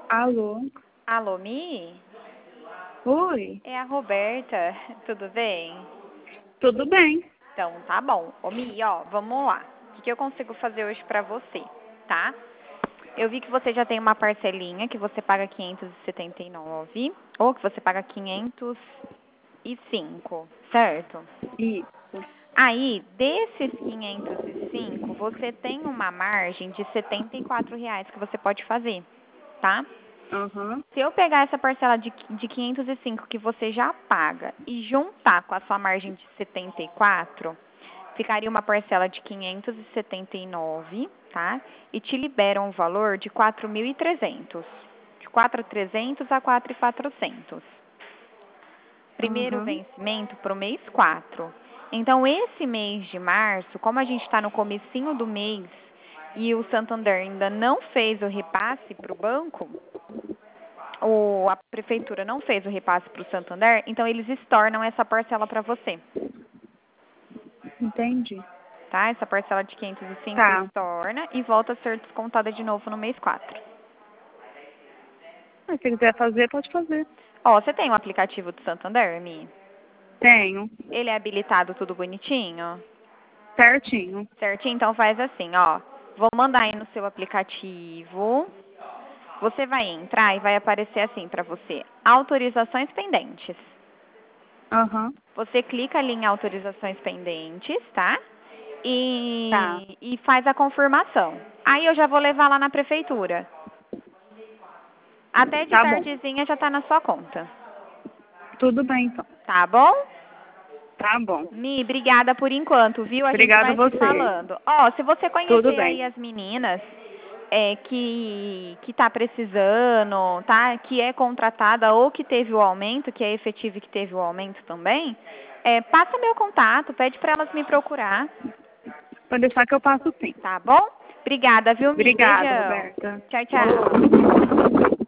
Alô? Alô, Mi? Oi? É a Roberta, tudo bem? Tudo bem? Então, tá bom. Ô, Mi, ó, vamos lá. O que eu consigo fazer hoje pra você, tá? Eu vi que você já tem uma parcelinha que você paga 579, ou que você paga 505, certo? Isso. Aí, desses 505, você tem uma margem de R$ 74 que você pode fazer, tá? Aham. Se eu pegar essa parcela de 505 que você já paga e juntar com a sua margem de 74, ficaria uma parcela de 579, tá? E te libera um valor de 4.300. De 4.300 a 4.400. Primeiro Aham. vencimento para o mês 4. Então, esse mês de março, como a gente está no comecinho do mês e o Santander ainda não fez o repasse para o banco, a prefeitura não fez o repasse para o Santander, então eles estornam essa parcela para você, Entendi. tá? Essa parcela de 505 Tá. estorna e volta a ser descontada de novo no mês 4. Mas se quiser fazer, pode fazer. Ó, você tem o aplicativo do Santander, Mi? Tenho. Ele é habilitado tudo bonitinho? Certinho. Certinho? Então faz assim, ó. Vou mandar aí no seu aplicativo. Você vai entrar e vai aparecer assim para você: autorizações pendentes. Aham. Você clica ali em autorizações pendentes, tá? Tá. E faz a confirmação. Aí eu já vou levar lá na prefeitura. Até de Tá bom. tardezinha já tá na sua conta. Tudo bem, então. Tá bom? Tá bom. Mi, obrigada por enquanto, viu? A gente Obrigada a vai se você. falando. Ó, se você Tudo conhecer aí bem. as meninas que tá precisando, tá? Que é contratada ou que teve o aumento, que é efetivo e que teve o aumento também, passa meu contato, pede para elas me procurar, Pode deixar que eu passo sim. tá bom? Obrigada, viu, Mi? Obrigada, Beijão. Roberta. Tchau, tchau. Ô.